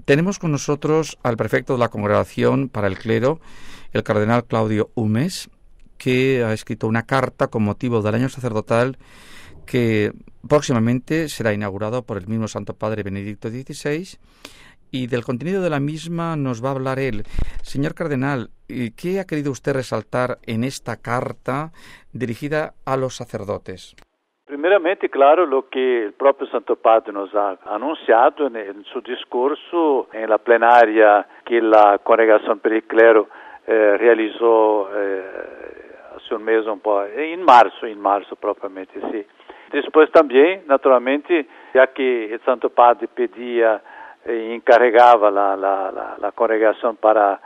Tenemos con nosotros al prefecto de la Congregación para el Clero, el cardenal Claudio Humes, que ha escrito una carta con motivo del año sacerdotal que próximamente será inaugurado por el mismo Santo Padre Benedicto XVI, y del contenido de la misma nos va a hablar él. Señor cardenal, ¿qué ha querido usted resaltar en esta carta dirigida a los sacerdotes? Primeiramente, claro, lo que el propio Santo Padre nos ha anunciado en su discurso en la plenaria que la Congregación para el Clero realizó hace un mes, en marzo propiamente, sí. Después también, naturalmente, ya que el Santo Padre pedía e encarregaba la congregación para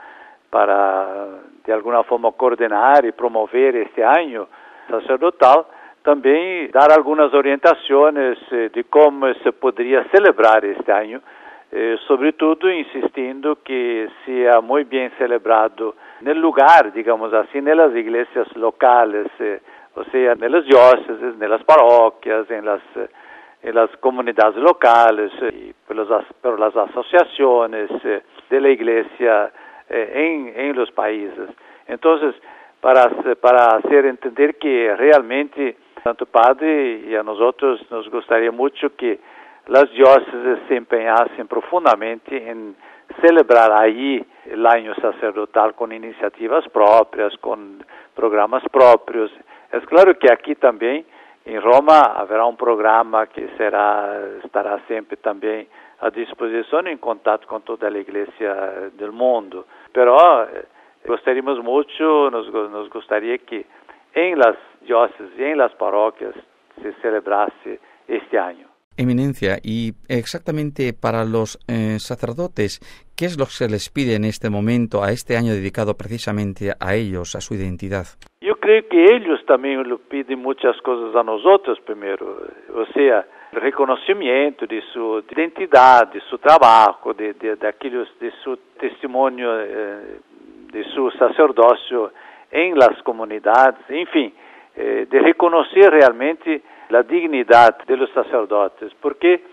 de alguna forma coordenar y promover este año sacerdotal, también dar algunas orientaciones de cómo se podría celebrar este año, sobre todo insistiendo que sea muy bien celebrado en el lugar, digamos así, en las iglesias locales, o sea, en las diócesis, en las parroquias, en las comunidades locales, y por las asociaciones de la iglesia en los países. Entonces, para hacer entender que realmente Santo Padre y a nosotros nos gustaría mucho que las diócesis se empeñasen profundamente en celebrar ahí el año sacerdotal con iniciativas propias, con programas propios. Es claro que aquí también en Roma habrá un programa que estará siempre también a disposición en contacto con toda la iglesia del mundo. Pero gostaríamos mucho, nos gustaría que en las diócesis y en las parroquias se celebrase este año. Eminencia, y exactamente para los sacerdotes, ¿qué es lo que se les pide en este momento, a este año dedicado precisamente a ellos, a su identidad? Yo creo que ellos también le piden muchas cosas a nosotros primero, o sea, el reconocimiento de su identidad, de su trabajo, de su testimonio, de su sacerdocio en las comunidades, en fin, de reconocer realmente la dignidad de los sacerdotes, porque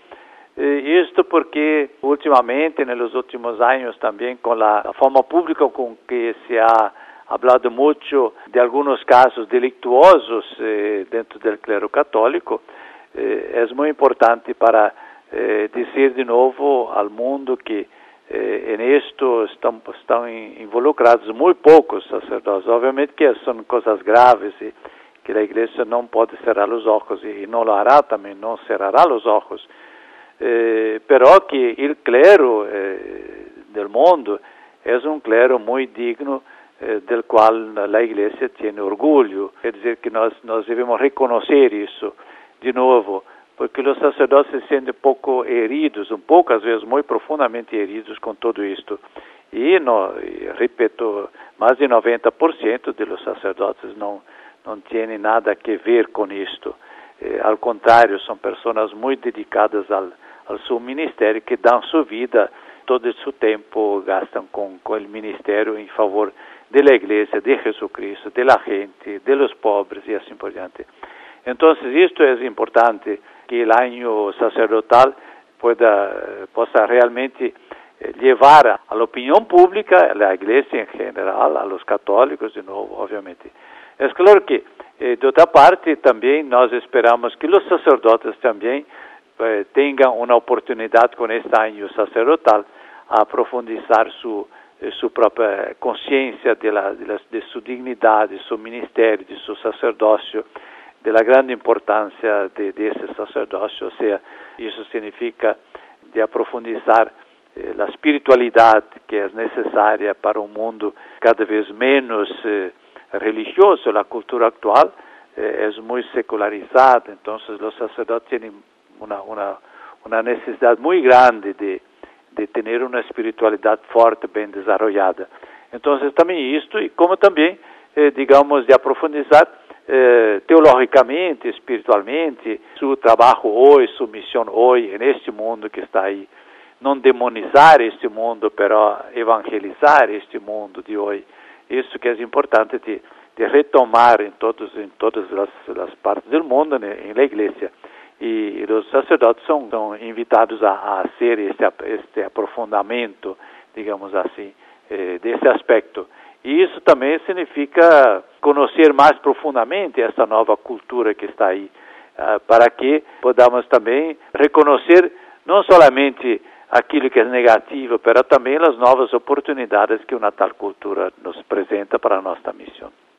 últimamente, en los últimos años también, con la forma pública con que se ha hablado mucho de algunos casos delictuosos dentro del clero católico, es muy importante para decir de nuevo al mundo que en esto están involucrados muy pocos sacerdotes. Obviamente que son cosas graves y que la iglesia no puede cerrar los ojos y no lo hará también, no cerrará los ojos. Pero que el clero del mundo es un clero muy digno, del cual la iglesia tiene orgullo. Es decir, que nos debemos reconocer eso de nuevo, porque los sacerdotes se sienten poco heridos, pocas veces muy profundamente heridos con todo esto. Y repito, más de 90% de los sacerdotes no tienen nada que ver con esto. Al contrario, son personas muy dedicadas al su ministerio, que dan su vida, todo su tiempo gastan con el ministerio en favor de la iglesia, de Jesucristo, de la gente, de los pobres y así por diante. Entonces, esto es importante, que el año sacerdotal possa realmente llevar a la opinión pública, a la iglesia en general, a los católicos de nuevo, obviamente. Es claro que, de otra parte, también nos esperamos que los sacerdotes también tengan una oportunidad con este año sacerdotal a profundizar su propia conciencia de su dignidad, de su ministerio, de su sacerdocio, de la gran importancia de ese sacerdocio. O sea, eso significa de profundizar la espiritualidad que es necesaria para un mundo cada vez menos religioso. La cultura actual es muy secularizada, entonces los sacerdotes tienen una necesidad muy grande de tener una espiritualidad fuerte, bien desarrollada. Entonces también esto, y como también, digamos, de profundizar teológicamente, espiritualmente, su trabajo hoy, su misión hoy en este mundo que está ahí. No demonizar este mundo, pero evangelizar este mundo de hoy. Isso que es importante de retomar en todas las partes del mundo, en la iglesia. e os sacerdotes são invitados a hacer este aprofundamento, digamos assim, desse aspecto. E isso também significa conhecer mais profundamente essa nova cultura que está aí, para que podamos também reconhecer não somente aquilo que é negativo, mas também as novas oportunidades que uma tal cultura nos apresenta para a nossa missão.